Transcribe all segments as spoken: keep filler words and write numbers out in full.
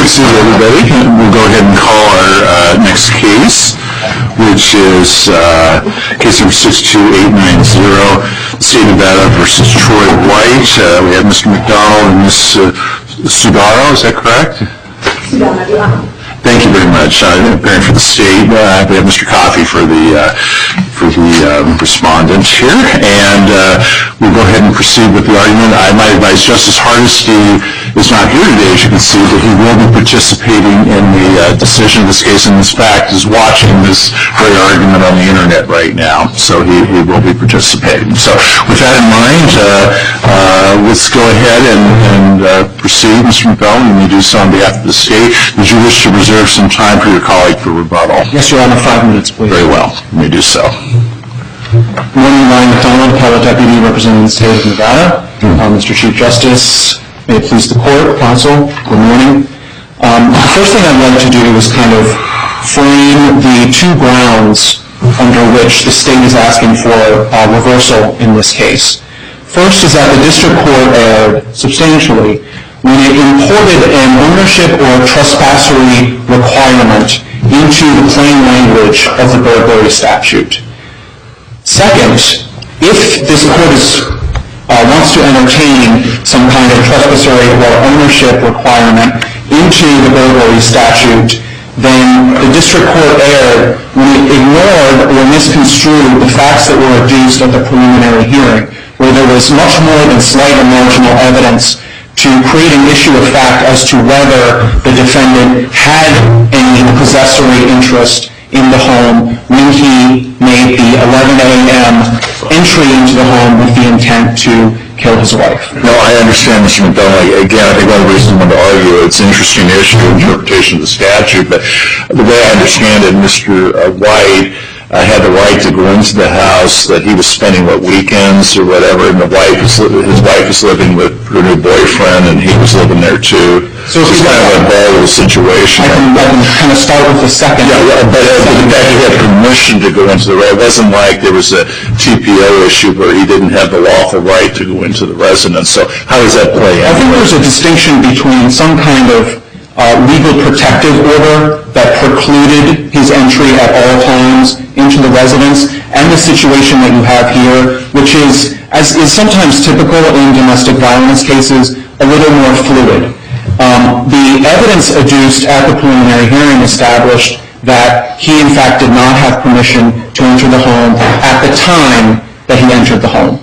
Good to see everybody. We'll go ahead and call our uh, next case, which is uh, case number six two eight nine zero, State of Nevada versus Troy White. Uh, we have Mister McDonald and Miz Uh, Sudaro, is that correct? Thank you very much. Uh, appearing for the state, uh, we have Mister Coffey for the uh, for the um, respondent here, and uh, we'll go ahead and proceed with the argument. I might advise Justice Hardesty is not here today, as you can see, but he will be participating in the uh, decision of this case, and in fact is watching this very argument on the internet right now, so he, he will be participating. So with that in mind, uh, uh, let's go ahead and, and uh, proceed. Mister McDonald, you may do so on behalf of the state. Did you wish to reserve some time for your colleague for rebuttal? Yes, Your Honor, five minutes, please. Very well. You may do so. Good morning, Ryan McDonald, Appellate Deputy representing the state of Nevada. Mm-hmm. uh, Mister Chief Justice, may it please the court, counsel, good morning. Um, the first thing I'd like to do is kind of frame the two grounds under which the state is asking for uh, reversal in this case. First is that the district court erred substantially when it imported an ownership or trespassory requirement into the plain language of the burglary statute. Second, if this court is, uh, wants to entertain some kind of trespassory or ownership requirement into the burglary statute, then the district court erred when it ignored or misconstrued the facts that were adduced at the preliminary hearing, where there was much more than slight or marginal evidence to create an issue of fact as to whether the defendant had any possessory interest in the home when he made the eleven a m entry into the home with the intent to kill his wife. No, I understand, Mister McDonald. Again, I think one of the reasons I want to argue it's an interesting issue, interpretation of the statute, but the way I understand it, Mister White uh, had the right to go into the house that he was spending, what, weekends or whatever, and the wife was, his wife was living with her new boyfriend, and he was living there too. So it's kind of a volatile situation. I can, I can kind of start with the second. Yeah, yeah, but in fact, he had permission to go into the residence. It wasn't like there was a T P O issue where he didn't have the lawful right to go into the residence. So how does that play out? I think there's a distinction between some kind of uh, legal protective order that precluded his entry at all times into the residence and the situation that you have here, which is, as is sometimes typical in domestic violence cases, a little more fluid. Um, the evidence adduced at the preliminary hearing established that he, in fact, did not have permission to enter the home at the time that he entered the home.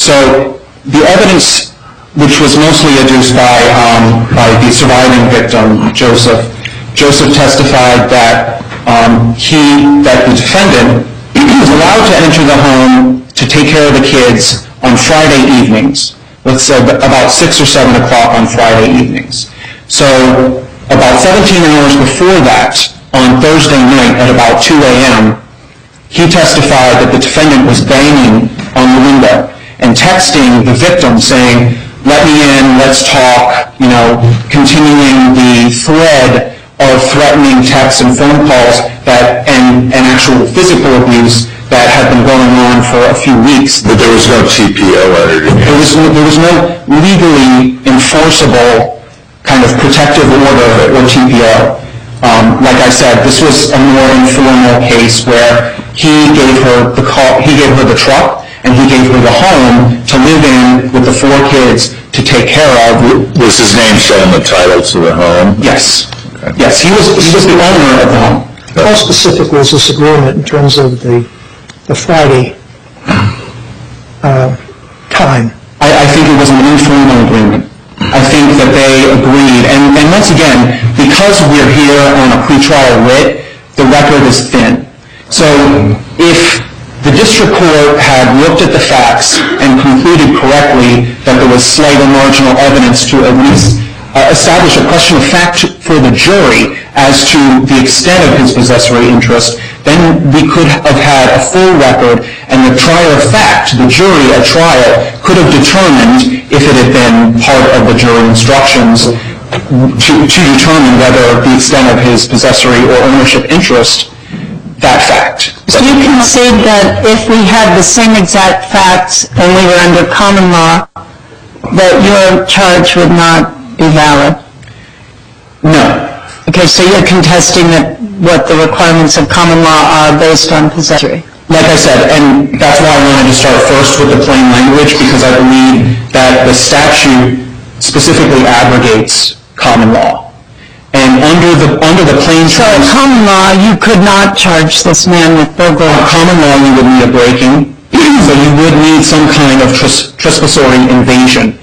So the evidence, which was mostly adduced by, um, by the surviving victim, Joseph, Joseph testified that um, he, that the defendant was allowed to enter the home to take care of the kids on Friday evenings, let's say about six or seven o'clock on Friday evenings. So about seventeen hours before that, on Thursday night at about two a m, he testified that the defendant was banging on the window and texting the victim saying, "Let me in, let's talk," you know, continuing the thread of threatening texts and phone calls that, and, and actual physical abuse that had been going on for a few weeks. But there was no T P O entered in. There was no, there was no legally enforceable kind of protective order or T P O. Um, like I said, this was a more informal case where he gave her the car, he gave her the truck, and he gave her the home to live in with the four kids to take care of. Was his name still in the title to the home? Yes. Okay. Yes, he was, he was the owner of the home. How specific was this agreement in terms of the, the Friday uh, time? I, I think it was an informal agreement. I think that they agreed, and, and once again, because we're here on a pretrial writ, the record is thin. So if the district court had looked at the facts and concluded correctly that there was slight or marginal evidence to at least uh, establish a question of fact for the jury as to the extent of his possessory interest, then we could have had a full record, and the trier of fact, the jury at trial, could have determined, if it had been part of the jury instructions, to, to determine whether the extent of his possessory or ownership interest, that fact. So you concede that if we had the same exact facts and we were under common law, that your charge would not be valid? No. Okay, so you're contesting that what the requirements of common law are based on possessory. Like I said, and that's why I wanted to start first with the plain language, because I believe that the statute specifically abrogates common law. And under the under the plain So in terms, common law, you could not charge this man with burglary. in common law you would need a breaking, so you would need some kind of tres- trespassory invasion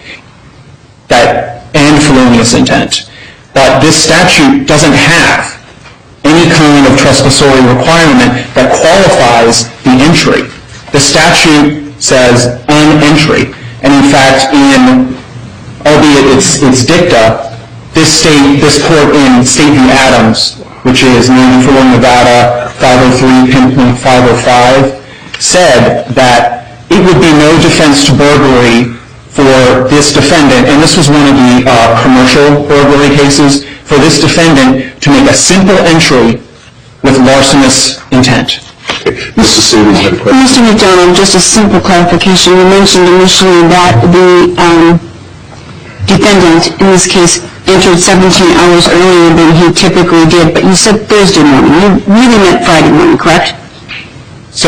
that and felonious intent. But this statute doesn't have any kind of trespassory requirement that qualifies the entry. The statute says an entry, and in fact, in albeit it's it's dicta, this state this court in State v. Adams, which is ninety-four Nevada five oh three pinpoint five oh five, said that it would be no defense to burglary for this defendant, and this was one of the uh, commercial burglary cases, for this defendant to make a simple entry with larcenous intent. Mister Stevens had a question. Mister McDonald, just a simple clarification. You mentioned initially that the um, defendant, in this case, entered seventeen hours earlier than he typically did, but you said Thursday morning. You really meant Friday morning, correct? So,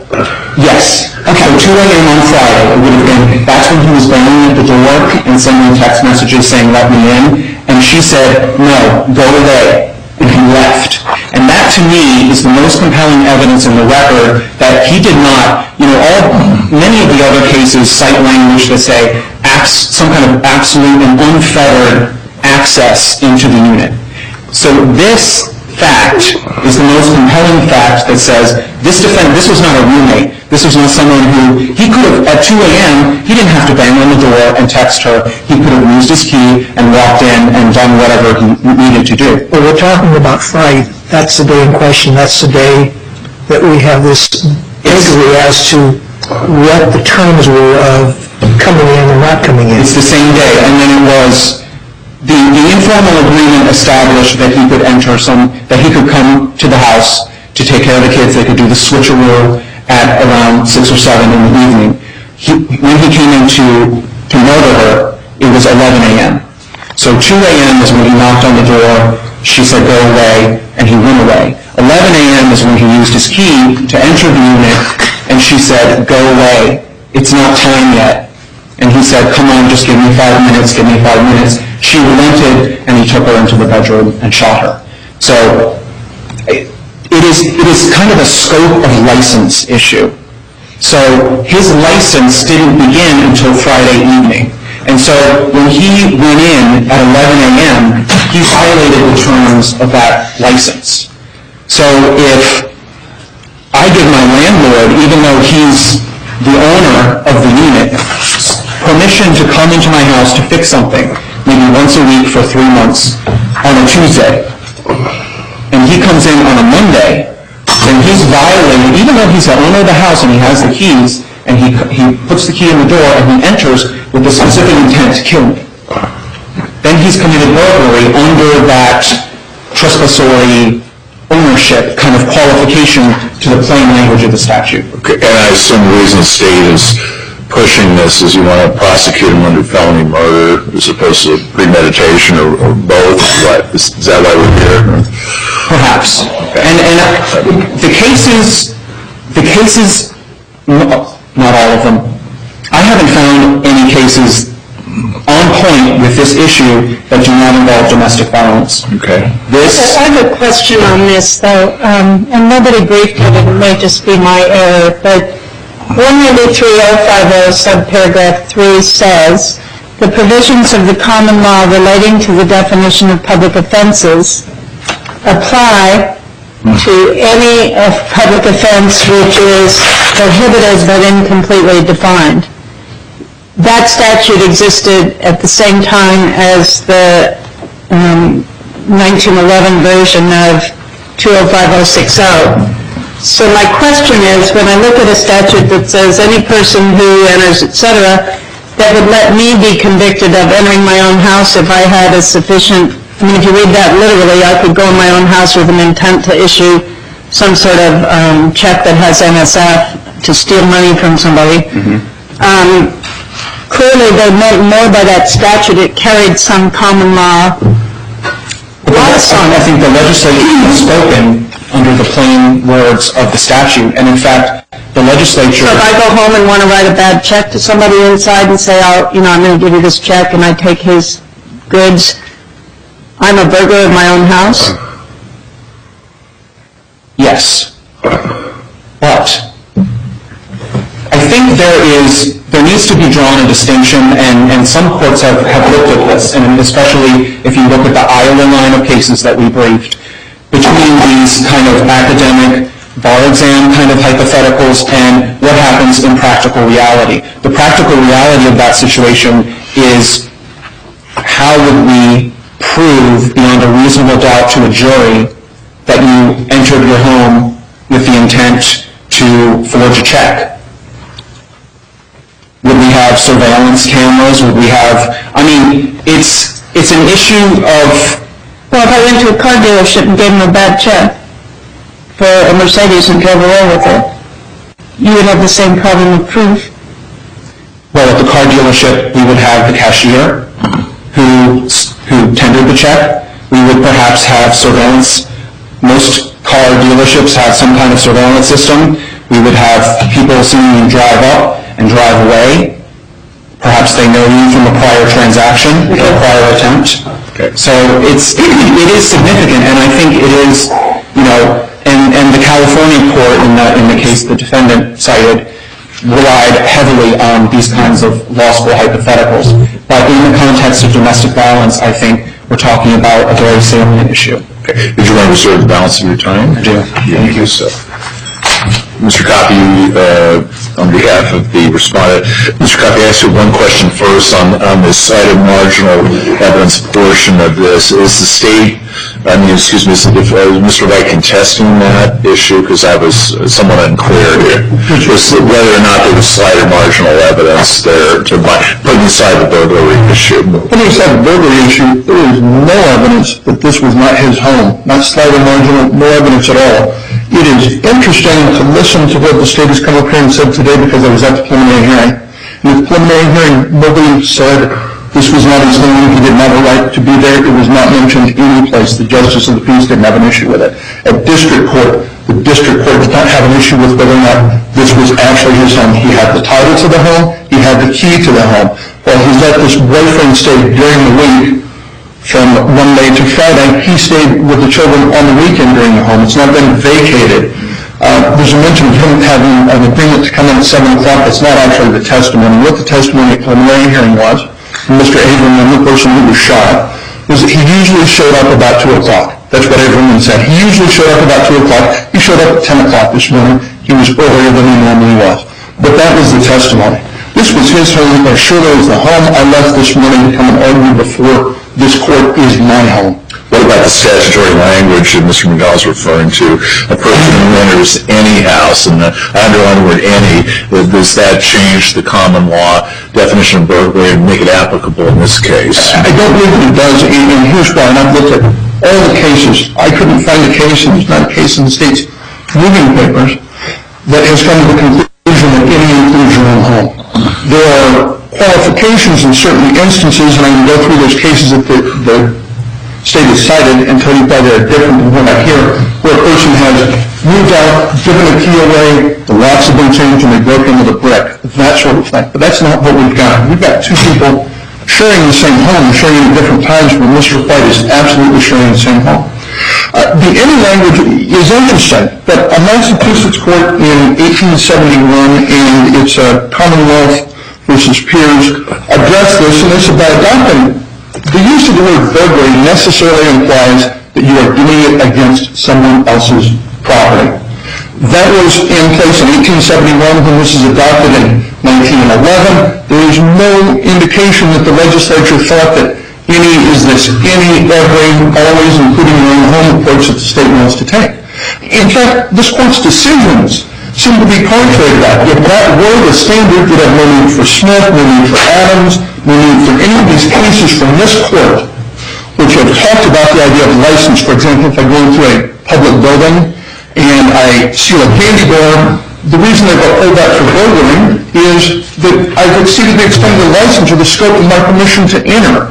yes. Okay. So two a.m. on Friday, it would have been, that's when he was banging at the door and sending text messages saying, let me in. And she said, no, go away. And he left. And that, to me, is the most compelling evidence in the record that he did not, you know, all, many of the other cases cite language that say abs, some kind of absolute and unfettered access into the unit. So this fact is the most compelling fact that says this defendant, this was not a roommate. This was not someone who, he could have, at two a.m., he didn't have to bang on the door and text her. He could have used his key and walked in and done whatever he needed to do. But we're talking about Friday. That's the day in question. That's the day that we have this inquiry as to what the terms were of coming in or not coming in. It's the same day, and then it was the, the informal agreement established that he could enter some, that he could come to the house to take care of the kids. They could do the switcheroo at around six or seven in the evening. He, when he came in to, to murder her, it was eleven a.m. So two a.m. is when he knocked on the door. She said, go away, and he went away. eleven a.m. is when he used his key to enter the unit, and she said, go away. It's not time yet. And he said, come on, just give me five minutes, give me five minutes. She relented, and he took her into the bedroom and shot her. So it is, it is kind of a scope of license issue. So his license didn't begin until Friday evening. And so when he went in at eleven a.m., he violated the terms of that license. So if I give my landlord, even though he's the owner of the unit, permission to come into my house to fix something, maybe once a week for three months on a Tuesday, and he comes in on a Monday, then he's violating, even though he's the owner of the house and he has the keys, and he he puts the key in the door and he enters with the specific intent to kill me. Then he's committed burglary under that trespassory ownership kind of qualification to the plain language of the statute. Okay, and I assume the reason the state is pushing this is you want to prosecute him under felony murder as opposed to premeditation or, or both. What, is, is that why we're here? Perhaps. Okay. And, and uh, the cases, the cases, no, not all of them. I haven't found any cases on point with this issue that do not involve domestic violence. Okay. This. I have a question on this, though, um, and nobody briefed it, it may just be my error, but one ninety-three oh fifty subparagraph three says, the provisions of the common law relating to the definition of public offenses apply to any of public offense which is prohibited but incompletely defined. That statute existed at the same time as the um, nineteen eleven version of two oh five oh sixty. So my question is, when I look at a statute that says any person who enters, et cetera, that would let me be convicted of entering my own house if I had a sufficient, I mean, if you read that literally, I could go in my own house with an intent to issue some sort of um, check that has M S F to steal money from somebody. Mm-hmm. um, clearly, they meant more by that statute. It carried some common law. Why Yes, I think the legislature has spoken under the plain words of the statute, and in fact, the legislature... So if I go home and want to write a bad check to somebody inside and say, oh, you know, I'm going to give you this check, and I take his goods, I'm a burglar of my own house? Yes. But I think there is, there needs to be drawn a distinction, and, and some courts have, have looked at this, and especially if you look at the Iowa line of cases that we briefed, between these kind of academic bar exam kind of hypotheticals and what happens in practical reality. The practical reality of that situation is how would we prove beyond a reasonable doubt to a jury that you entered your home with the intent to forge a check? Would we have surveillance cameras? Would we have, I mean, it's it's an issue of... Well, if I went to a car dealership and gave him a bad check for a Mercedes and drove away with it, you would have the same problem of proof. Well, at the car dealership, we would have the cashier who, who tendered the check. We would perhaps have surveillance. Most car dealerships have some kind of surveillance system. We would have people seeing you drive up and drive away. Perhaps they know you from a prior transaction or a prior attempt. Okay. So it's, it is significant, and I think it is, you know, and, and the California court in the, in the case the defendant cited relied heavily on these kinds of law school hypotheticals. But in the context of domestic violence, I think we're talking about a very salient issue. Okay. Did you want to reserve the balance of your time? I do. Yeah, thank you, sir. Mister Coffey, uh, on behalf of the respondent, Mister Coffey, I ask you one question first on, on the cited marginal evidence portion of this. Is the state, I mean, excuse me, is uh, Mister White contesting that issue? Because I was somewhat unclear here. Was whether or not there was slighted marginal evidence there to putting aside the burglary issue. Putting aside the burglary issue, there is no evidence that this was not his home. Not slighted marginal, no evidence at all. It is interesting to listen to what the state has come up here and said today because I was at the preliminary hearing. In the preliminary hearing, nobody said this was not his home, he didn't have a right to be there, it was not mentioned any place. The justice of the peace didn't have an issue with it. At district court, the district court did not have an issue with whether or not this was actually his home. He had the title to the home, he had the key to the home. While he let this boyfriend stay during the week, from Monday to Friday, he stayed with the children on the weekend during the home. It's not been vacated. Uh, there's a mention of him having an agreement to come in at seven o'clock. That's not actually the testimony. What the testimony at the preliminary hearing was, Mister Averman, the person who was shot, was that he usually showed up about two o'clock. That's what Averman said. He usually showed up about two o'clock. He showed up at ten o'clock this morning. He was earlier than he normally was. But that was the testimony. This was his home, or sure it was the home I left this morning to come and argue before this court is my home. What about the statutory language that Mister McDowell is referring to? A person who enters any house, and I underline the word any, does that change the common law definition of burglary and make it applicable in this case? I don't believe that it does, and here's why. And I've looked at all the cases. I couldn't find a case, and there's not a case in the state's moving papers, that has come to the conclusion that any inclusion in the home. There are qualifications in certain instances, and I can go through those cases that the, the state has cited and tell you why they're different than what I hear, where a person has moved out, given a key away, the locks have been changed, and they broke in with a brick, that sort of thing. But that's not what we've got. We've got two people sharing the same home, sharing at different times, but Mister White is absolutely sharing the same home. Uh, the any language is interesting, but a Massachusetts court in eighteen seventy-one, and it's a Commonwealth versus Peers, addressed this, and it's about adopting. The use of the word burglary necessarily implies that you are doing it against someone else's property. That was in place in eighteen seventy-one when this is adopted in nineteen eleven. There is no indication that the legislature thought that any is this any, every, always, including your own home approach that the state wants to take. In fact, this court's decisions seem to be contrary to that. If that were the standard, you'd have no need for Smith, no need for Adams, no need for any of these cases from this court, which have talked about the idea of license. For example, if I go into a public building and I steal a candy bar, the reason they've upheld that for burglary is that I've exceeded the extent of the license or the scope of my permission to enter. The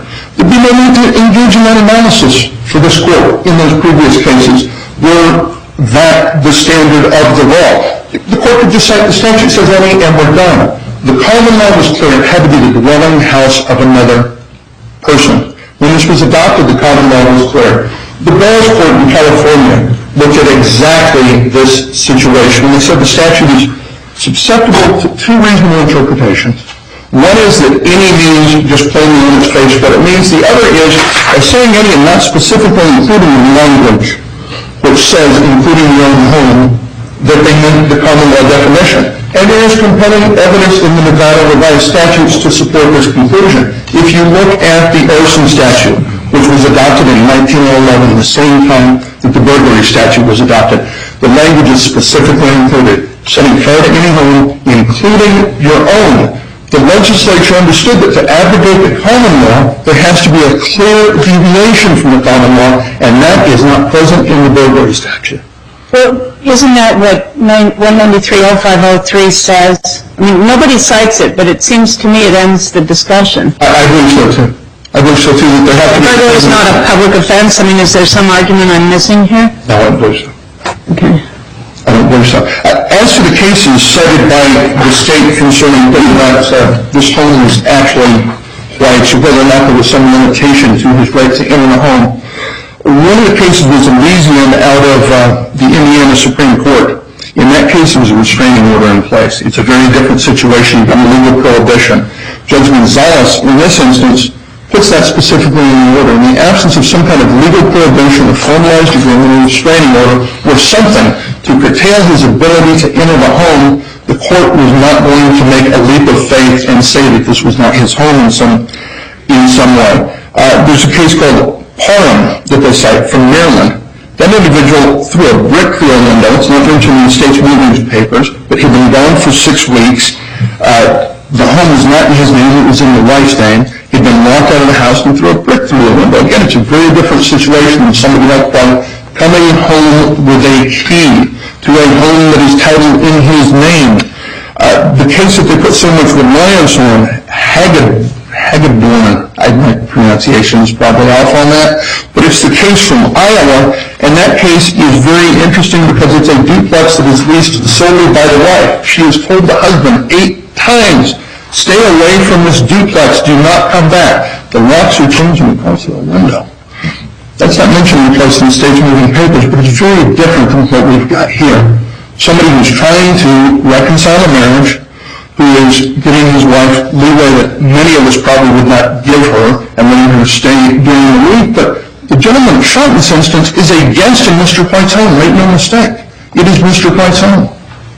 there'd be no need to engage in that analysis for this court in those previous cases were that the standard of the law. The court could just cite the statute says any and we're done. The common law was clear. It had to be the dwelling house of another person. When this was adopted, the common law was clear. The Bells Court in California looked at exactly this situation. They said the statute is susceptible to two reasonable interpretations. One is that any means just plainly in its face what it means. The other is, by saying any and not specifically including the language, which says including your own home, that they meant the common law definition. And there is compelling evidence in the Nevada revised statutes to support this conclusion. If you look at the Orson statute, which was adopted in nineteen eleven, the same time that the burglary statute was adopted, the language is specifically included, setting fire to any home, including your own. The legislature understood that to abrogate the common law, there has to be a clear deviation from the common law, and that is not present in the burglary statute. Well, isn't that what one ninety-three oh five oh three says? I mean, nobody cites it, but it seems to me it ends the discussion. I, I believe so, too. I believe so, too, that there have to be... Burglary is not a public offense? I mean, is there some argument I'm missing here? No, I don't believe so. Okay. I don't believe so. Uh, as to the cases cited by the state concerning whether or not uh, this home was actually white, or whether or not there was some limitation to his right to enter the home, one of the cases was Elysian out of uh, the Indiana Supreme Court. In that case, there was a restraining order in place. It's a very different situation than a legal prohibition. Judge Gonzalez, in this instance, puts that specifically in the order. In the absence of some kind of legal prohibition, a formalized agreement, a restraining order, or something to curtail his ability to enter the home, the court was not going to make a leap of faith and say that this was not his home in some, in some way. Uh, there's a case called Parham that they cite from Maryland. That individual threw a brick through a window. It's not mentioned in the state's moving papers, but he'd been gone for six weeks. Uh, the home was not in his name. It was in the wife's name. He'd been locked out of the house and threw a brick through the window. Again, it's a very different situation than somebody like that coming home with a key to a home that is titled in his name. Uh, the case that they put so much reliance on, Haggard, Hagedorn, my pronunciation is probably off on that, but it's the case from Iowa, and that case is very interesting because it's a duplex that is leased solely by the wife. She has told the husband eight times, stay away from this duplex, do not come back. The locks are changing across the window. That's not mentioned in place in the state's moving papers, but it's very different from what we've got here. Somebody who's trying to reconcile a marriage, who is giving his wife leeway that many of us probably would not give her and letting her stay during the week. But the gentleman shot in this instance is a guest in Mister White's home. Make no mistake. It is Mister White's home.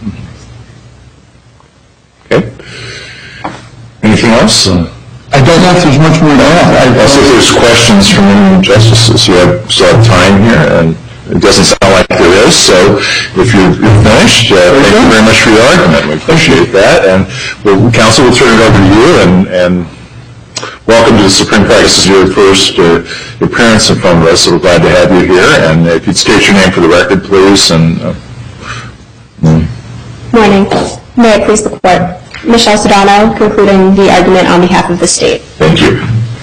Okay. Anything else? I don't know if there's much more to add. I see if there's questions from any justices. You have still have time here, and it doesn't sound like there is, so if you're, you're finished, uh, thank you very much for your argument. We appreciate that, and we'll, counsel will turn it over to you, and, and welcome to the Supreme Court. This is your first uh, appearance in front of us, so we're glad to have you here, and if you'd state your name for the record, please. And uh, mm. Morning. May it please the Court. Michelle Sedano, concluding the argument on behalf of the state. Thank you.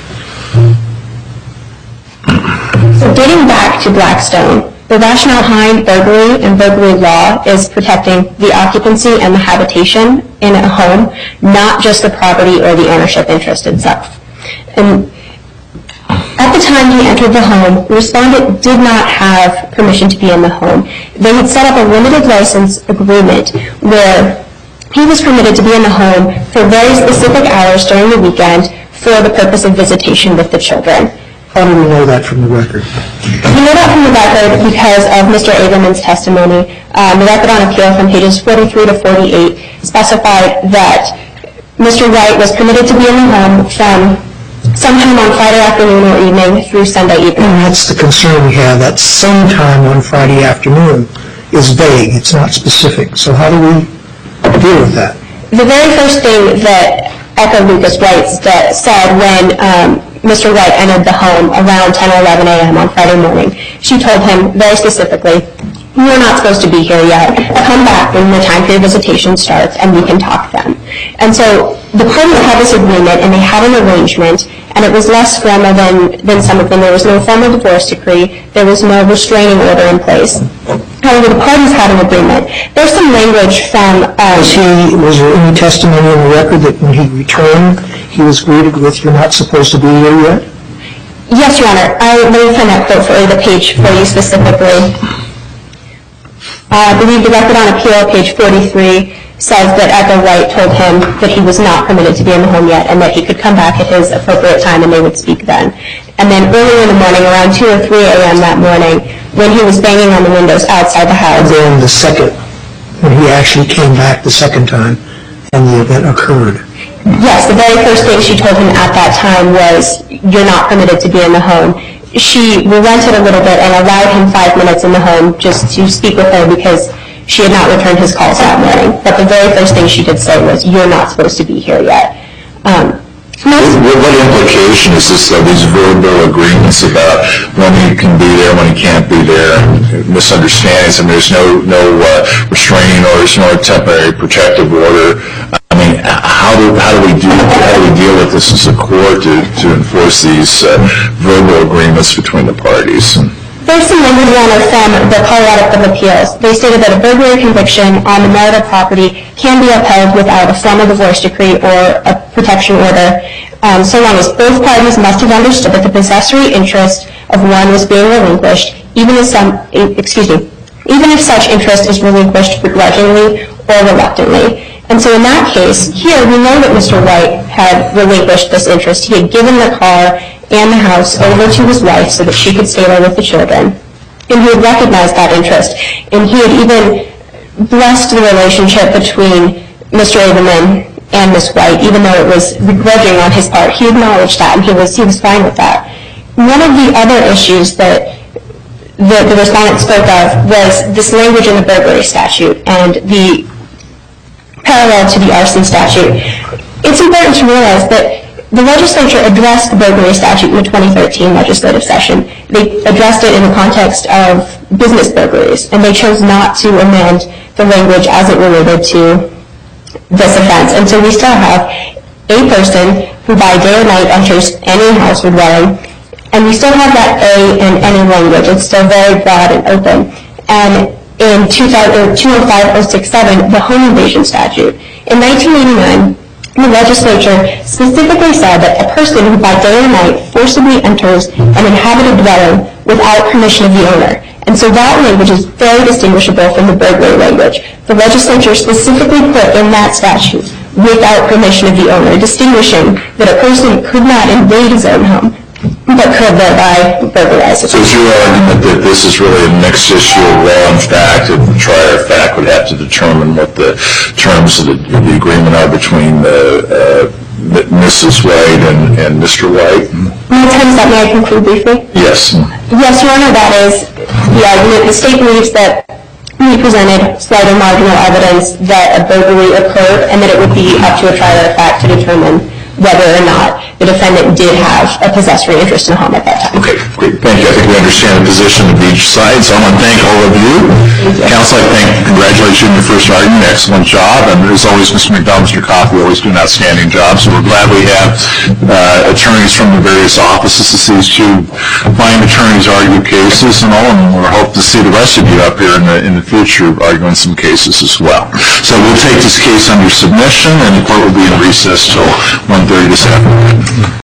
So getting back to Blackstone, the rationale behind burglary and burglary law is protecting the occupancy and the habitation in a home, not just the property or the ownership interest itself. And at the time he entered the home, the respondent did not have permission to be in the home. They had set up a limited license agreement where he was permitted to be in the home for very specific hours during the weekend for the purpose of visitation with the children. How do we know that from the record? We know that from the record because of Mister Averman's testimony. Um, the record on appeal from pages forty-three to forty-eight specified that Mister White was permitted to be in the home from sometime on Friday afternoon or evening through Sunday evening. And that's the concern we have, that sometime on Friday afternoon is vague, it's not specific. So how do we deal with that? The very first thing that Echo Lucas White said when um, Mister White entered the home around ten or eleven a.m. on Friday morning, she told him very specifically, you're not supposed to be here yet. Come back when the time period visitation starts and we can talk then. And so the parties have this agreement and they have an arrangement, and it was less formal than, than some of them. There was no formal divorce decree. There was no restraining order in place. However, the parties had an agreement. There's some language from... Um, Was he, was there any testimony in the record that when he returned, he was greeted with, "You're not supposed to be here yet"? Yes, Your Honor. I, let me find that quote for you, the page for you specifically. Uh, I believe the record on appeal, page forty-three, says that Edgar White told him that he was not permitted to be in the home yet and that he could come back at his appropriate time and they would speak then. And then earlier in the morning, around two or three a.m. that morning, when he was banging on the windows outside the house... And then the second, when he actually came back the second time and the event occurred. Yes, the very first thing she told him at that time was, "You're not permitted to be in the home." She relented a little bit and allowed him five minutes in the home just to speak with her because she had not returned his calls that morning. But the very first thing she did say was, "You're not supposed to be here yet." Um, what, what implication is this of these verbal agreements about when he can be there, when he can't be there, misunderstandings, and there's no no uh, restraining orders, no temporary protective order? I mean, how do how do we do how do we deal with this as a court to, to enforce these uh, verbal agreements between the parties? There's some language, Your Honor, from the Colorado Court of Appeals. They stated that a burglary conviction on the marital property can be upheld without a formal divorce decree or a protection order, um, so long as both parties must have understood that the possessory interest of one was being relinquished, even if some, excuse me, even if such interest is relinquished begrudgingly or reluctantly. And so in that case, here we know that Mister White had relinquished this interest. He had given the car and the house over to his wife so that she could stay there with the children. And he had recognized that interest. And he had even blessed the relationship between Mister Averman and Miss White, even though it was begrudging on his part. He acknowledged that, and he was, he was fine with that. One of the other issues that the, the respondent spoke of was this language in the burglary statute and the parallel to the arson statute. It's important to realize that the legislature addressed the burglary statute in the twenty thirteen legislative session. They addressed it in the context of business burglaries, and they chose not to amend the language as it related to this offense. And so we still have a person who by day or night enters any house or dwelling, and we still have that A in any language. It's still very broad and open. And in two oh five oh sixty-seven, the home invasion statute, in nineteen eighty-nine, the legislature specifically said that a person who by day or night forcibly enters an inhabited dwelling without permission of the owner. And so that language is very distinguishable from the burglary language. The legislature specifically put in that statute without permission of the owner, distinguishing that a person could not invade his own home, but could thereby burglarize it. So is your argument that this is really a mixed issue of law and fact, and the trier of fact would have to determine what the terms of the, the agreement are between uh, uh, Missus White and, and Mister White? My time's up. May I conclude briefly? Yes. Yes, Your Honor, that is the argument. The state believes that we presented slight or marginal evidence that a burglary occurred and that it would be up to a trier of fact to determine whether or not the defendant did have a possessory interest in the home at that time. Okay, great. Thank you. I think we understand the position of each side, so I want to thank all of you. Counsel, I thank, congratulate you on your first argument. Excellent job. And as always, Mister McDonald, Mister Coffey always do an outstanding job. So we're glad we have uh, attorneys from the various offices. These two fine attorneys argue cases and all, and we hope to see the rest of you up here in the, in the future arguing some cases as well. So we'll take this case under submission, and the court will be in recess till one thirty this afternoon.